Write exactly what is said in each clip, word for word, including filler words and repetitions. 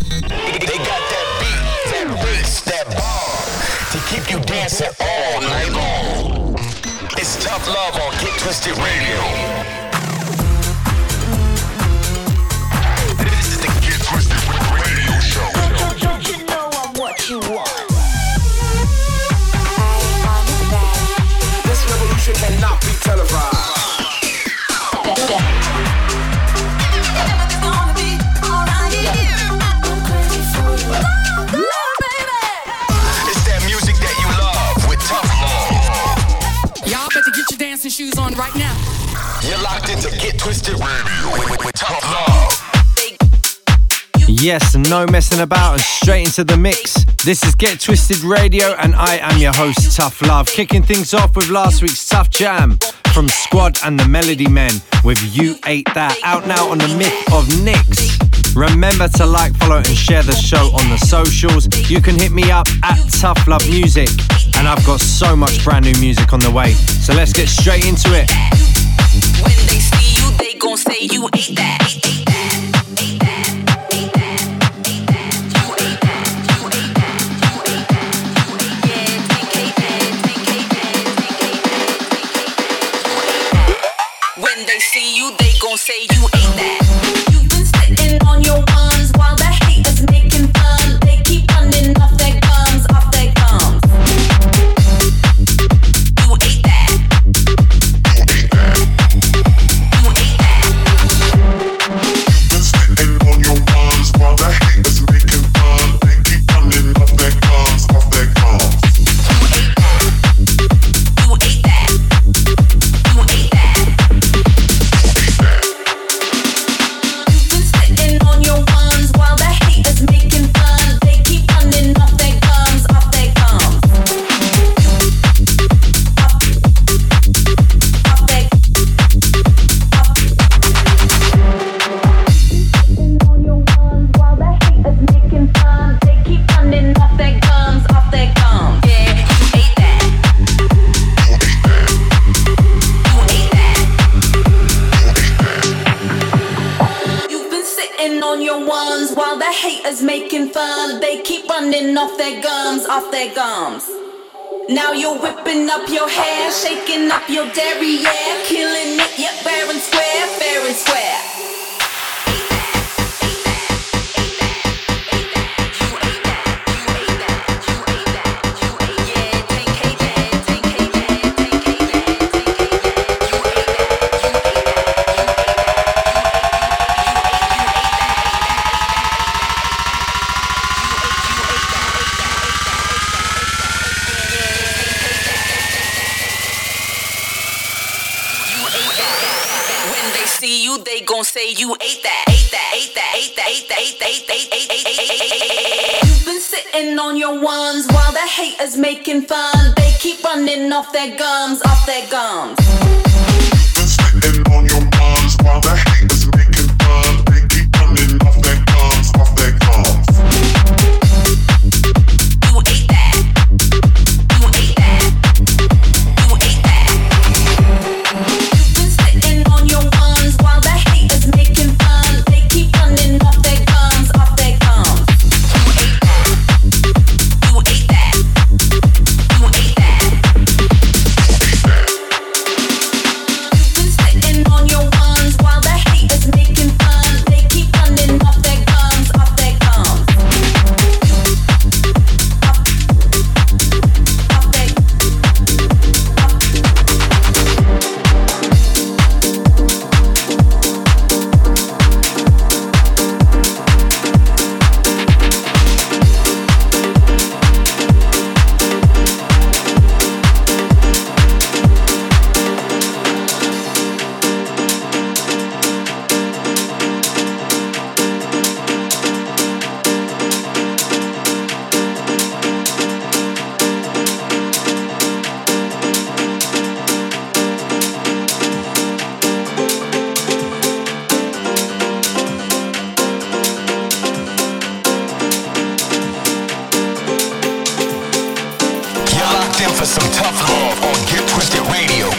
They got that beat, that bass, that bar to keep you dancing all night long. It's Tough Love on Get Twisted Radio. This is the Get Twisted Radio Show. Don't, don't you know I'm what you want? This revolution cannot be televised. Shoes on right now. You're locked into Get Twisted Radio with, with Tough Love. Yes, no messing about and straight into the mix. This is Get Twisted Radio and I am your host Tough Love. Kicking things off with last week's Tough Jam from Squad and the Melody Men with You Ate That, out now on the Myth of Nicks. Remember to like, follow and share the show on the socials. You can hit me up at Tough Love Music. And I've got so much brand new music on the way. So let's get straight into it. When they see you, they gon' say you ate that. Ate, ate that. Ate that. Ate that. Ate that. You ate that. You ate that. You ate that. You ate that. Yeah, take ate that. Take ate that. Take ate that. Take ate that. When they see you, they gon' say you ate that. You've been sitting on your ones while the haters making fun. They keep running off their gums, off their gums. Off their gums, off their gums. Now you're whipping up your hair, shaking up your derriere, killing it, yep, fair and square, fair and square. They gon' say you ate that, ate that, ate that, ate that, ate that, ate that, ate that, ate that, ate that. You've been sitting on your ones while the haters making fun. They keep running off their gums, off their gums. You've been sitting on your ones while the haters making fun. They keep running off their gums, off their gums. You ate that. You ate that. You ate that. You've been sitting on your ones while the haters making fun. They keep running off their gums, off their gums. You ate that. You ate that. You ate that. You've been sitting on your ones while the haters making fun. They keep running off their gums, off their gums. Off their For some tough love on Get Twisted Radio.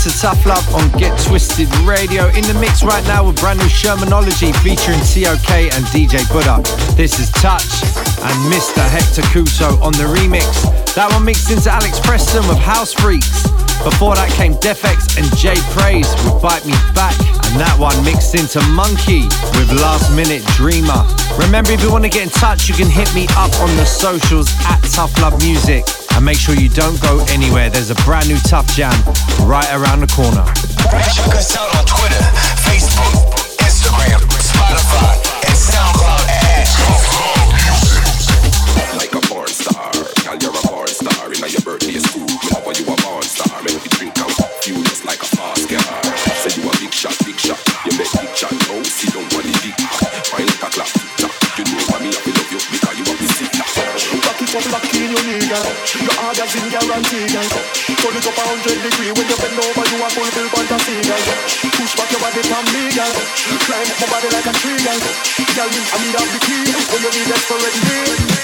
to Tough Love on Get Twisted Radio. In the mix right now with brand new Shermanology featuring T O K and D J Buddha. This is Touch and Mister Hector Couto on the remix. That one mixed into Alex Preston with House Freaks. Before that came Defex and Jay Praise with Bite Me Back. And that one mixed into Monkey with Last Minute Dreamer. Remember, if you want to get in touch, you can hit me up on the socials at Tough Love Music. And make sure you don't go anywhere. There's a brand new Tough Jam right around the corner. Check us out on Twitter, Facebook, Instagram, Spotify, and SoundCloud at Tough Love Music. Like a porn star, girl, you're a porn star. In your birthday school, me know you a porn star. Make me drink out, furious like a fast car. Say you a big shot, big shot. You make big shot, no, see don't want the big fine like a clap, tick-tock. You know why me, I love you because you a busy clap. Back it up like in your knee, girl. Your organs in guarantee, girl. Turn it up a hundred degree. When you bend over, you a fulfill fantasy, girl. Push back your body from me, girl. Climb up my body like a tree, girl. Girl, I need have the key. When you need desperate need.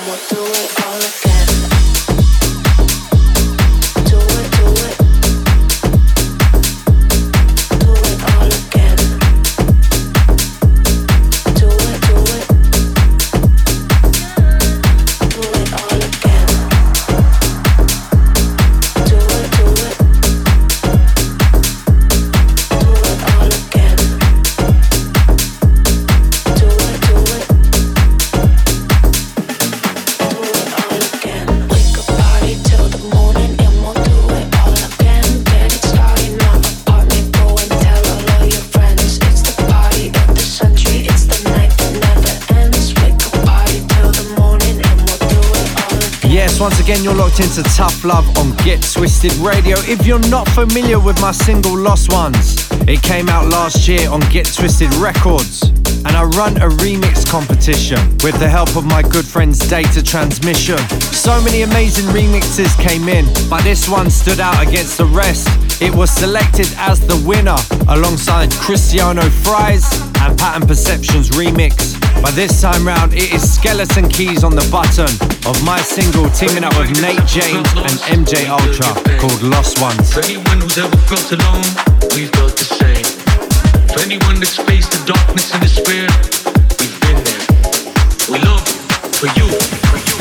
Once again, you're locked into Tough Love on Get Twisted Radio. If you're not familiar with my single Lost Ones, it came out last year on Get Twisted Records, and I run a remix competition with the help of my good friends Data Transmission. So many amazing remixes came in, but this one stood out against the rest. It was selected as the winner alongside Cristiano Fries and Pattern Perception's remix. But this time round, it is Skeleton Keys on the button of my single teaming up with Nate James and M J Ultra called Lost Ones. For anyone who's ever felt alone, we felt the same. For anyone that's faced the darkness and despair, we've been there. We love you, for you, for you.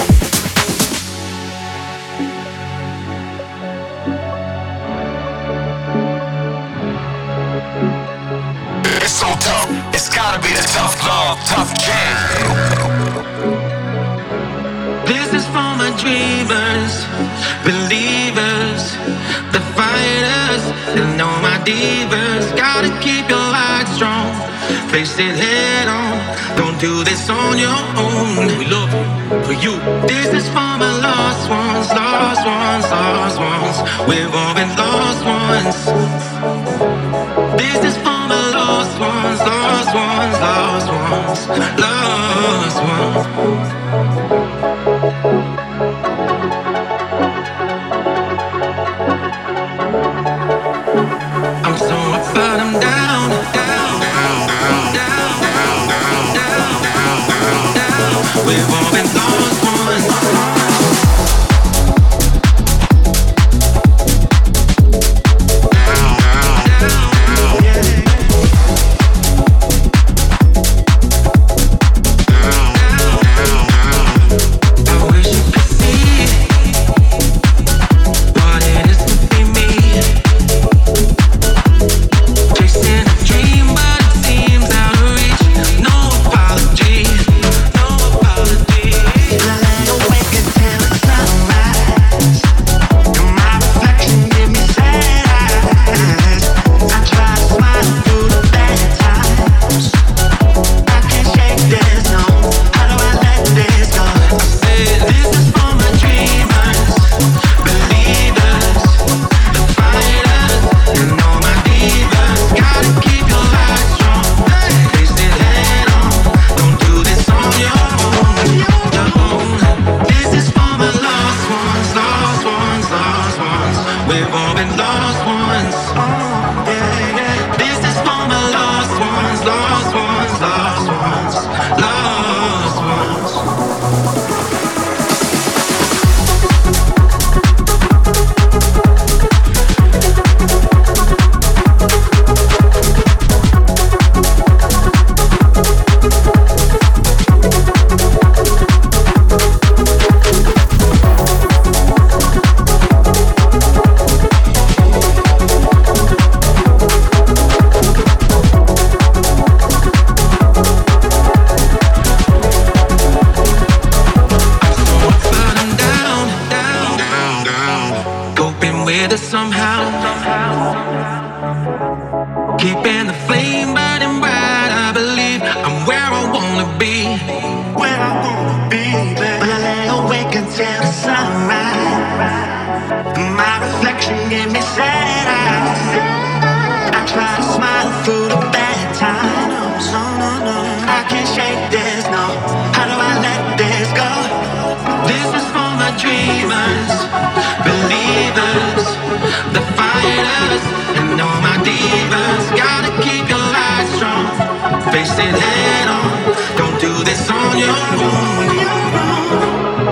It's so tough, it's gotta be the tough love, tough jam. This is for my dreamers, believers, the fighters, and all my divas. Gotta keep your light strong, face it head on. Don't do this on your own. We love you, for you. This is for my lost ones, lost ones, lost ones. We've all been lost ones. This is for my lost ones, lost ones, lost ones, lost ones. I'm so upside, I'm down, down, down, down, down, down, down, down, down. We've all been lost ones. Face it head on. Don't do this on your own.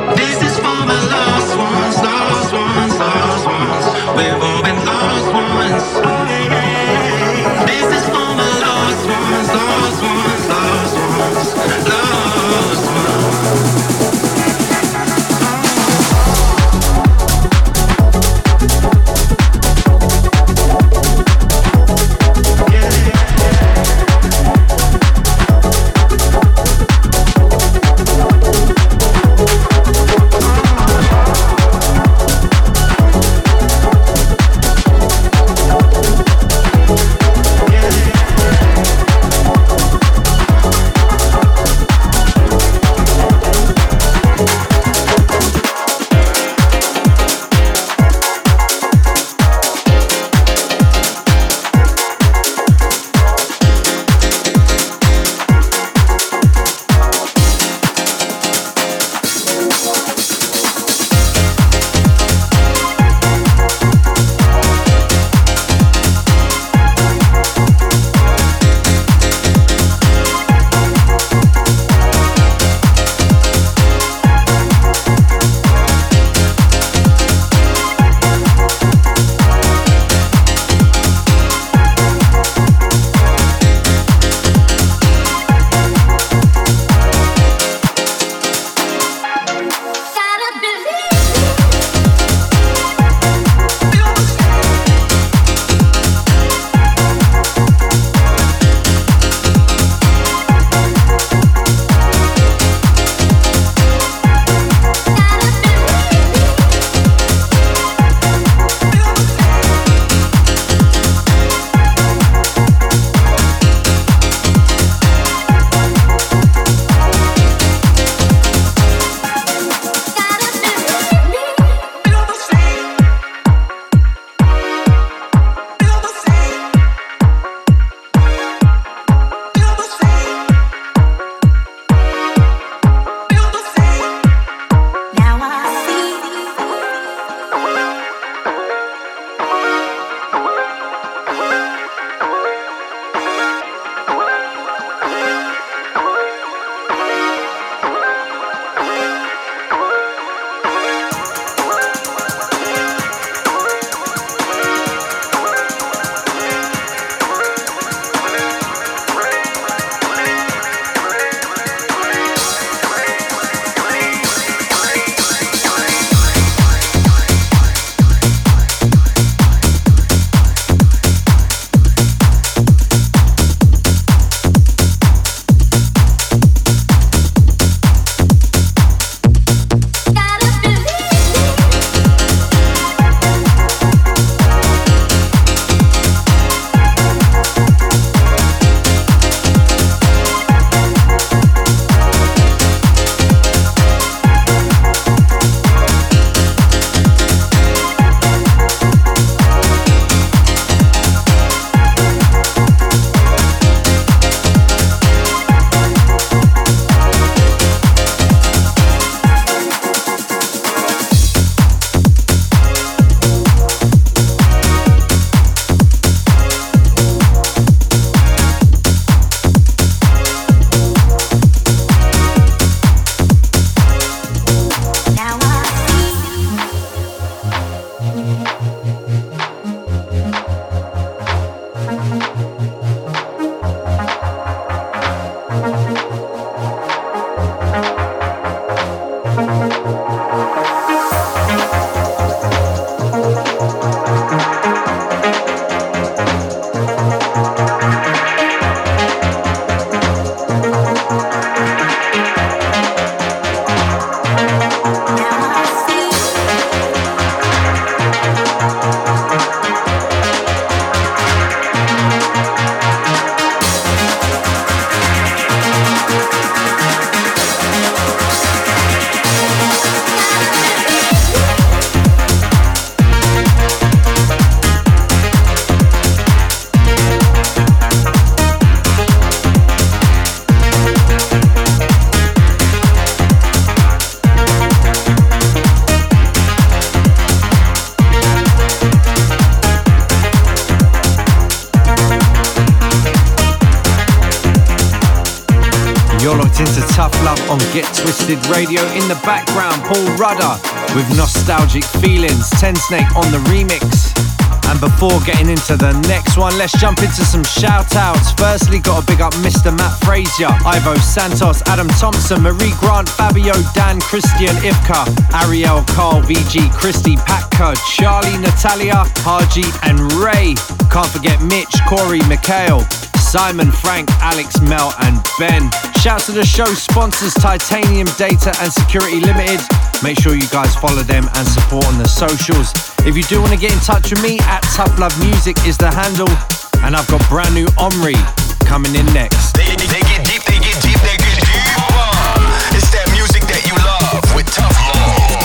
into Tough Love on Get Twisted Radio. In the background, Paul Rudder with Nostalgic Feelings, Ten Snake on the remix. And before getting into the next one, let's jump into some shout-outs. Firstly, got to big up Mister Matt Frazier, Ivo Santos, Adam Thompson, Marie Grant, Fabio, Dan, Christian, Ivka, Ariel, Carl, V G, Christy, Patka, Charlie, Natalia, Haji and Ray. Can't forget Mitch, Corey, Mikhail, Simon, Frank, Alex, Mel and Ben. Shouts to the show sponsors Titanium Data and Security Limited. Make sure you guys follow them and support on the socials. If you do want to get in touch with me, at Tough Love Music is the handle. And I've got brand new Omri coming in next. They, they get deep, they get deep, they get deeper. It's that music that you love with Tough Love.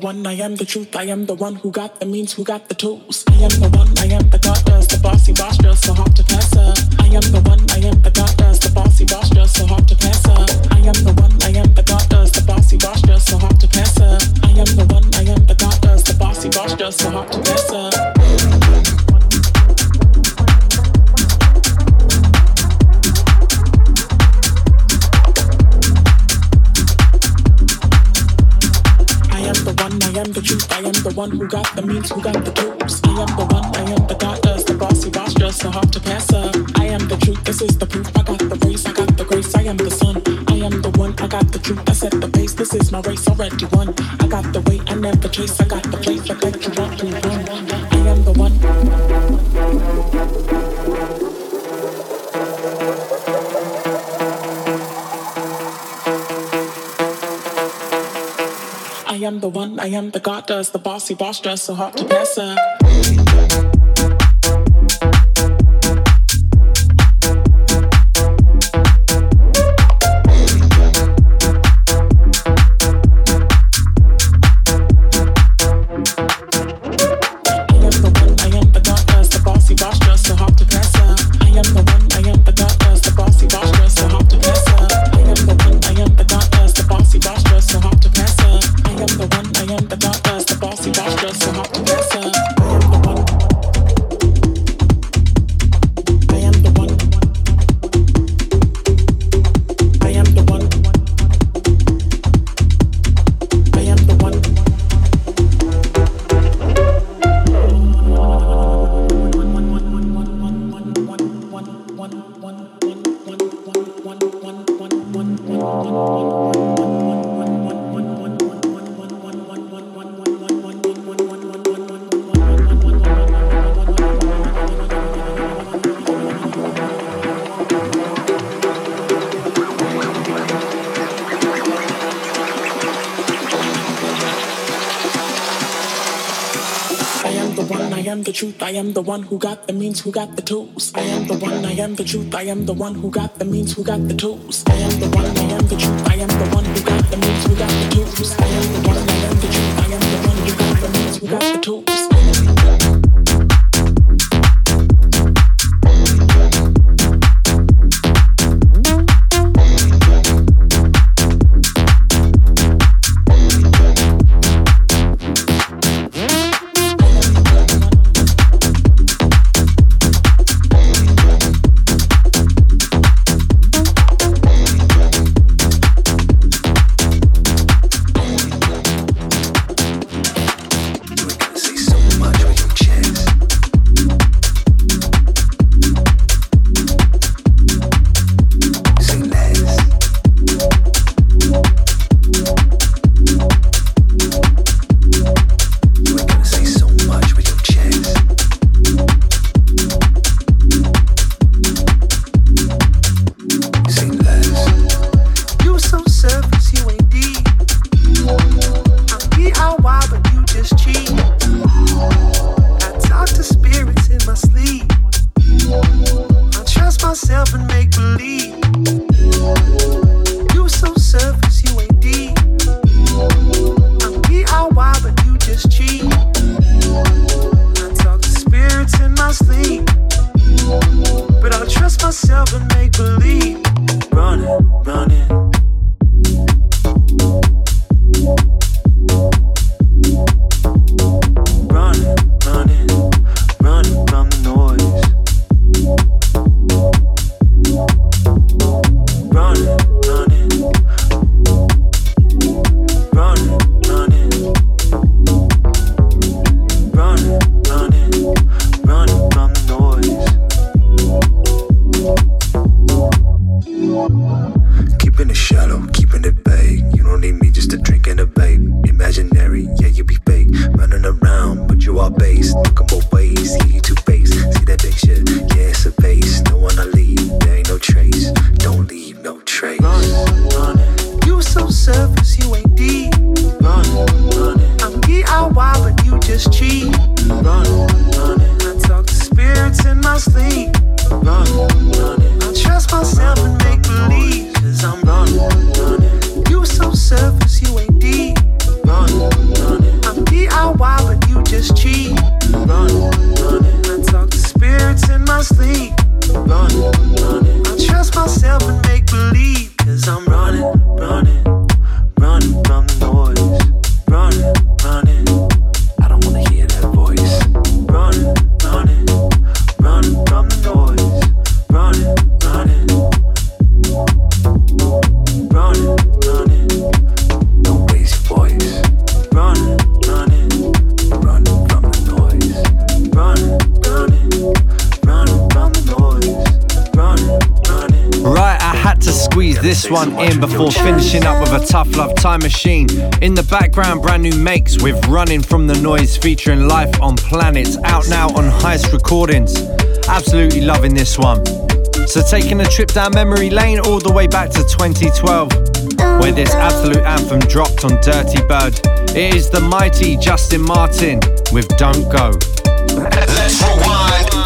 one, I am the truth, I am the one who got the means, who got the tools. I am the one, I am the goddess, the bossy boss, just so hard to pass her. I am the one, I am the goddess, the bossy boss, just so hard to pass her. I am the one, I am the goddess, the bossy boss, just so hard to pass her. I am the one, I am the goddess, the bossy boss, just so hard to pass her. I am the truth, I am the one who got the means, who got the tools. I am the one, I am the goddess, the bossy boss, just so hard to pass her. I am the truth, this is the proof. I got the race, I got the grace, I am the sun. I am the one, I got the truth, I set the pace. This is my race, already won. I got the weight, I never chase. I got the place, I bet you want to run. I am the one. I am the one, I am the goddess, the bossy boss, just so hard to pass her. I am the one who got the means, who got the tools. I am the one, I am the truth, I am the one who got the means, who got the tools. I am the one, I am the truth, I am the one who got the means, who got the tools. I am the one, I am the truth, I am the one who got the means, who got the tools. Running from the noise. this one in before finishing up with a Tough Love Time Machine. In the background, brand new makes with Running From The Noise featuring Life on Planets, out now on Heist Recordings. Absolutely loving this one. So taking a trip down memory lane all the way back to twenty twelve, where this absolute anthem dropped on Dirty Bird. It is the mighty Justin Martin with Don't Go. Let's rewind.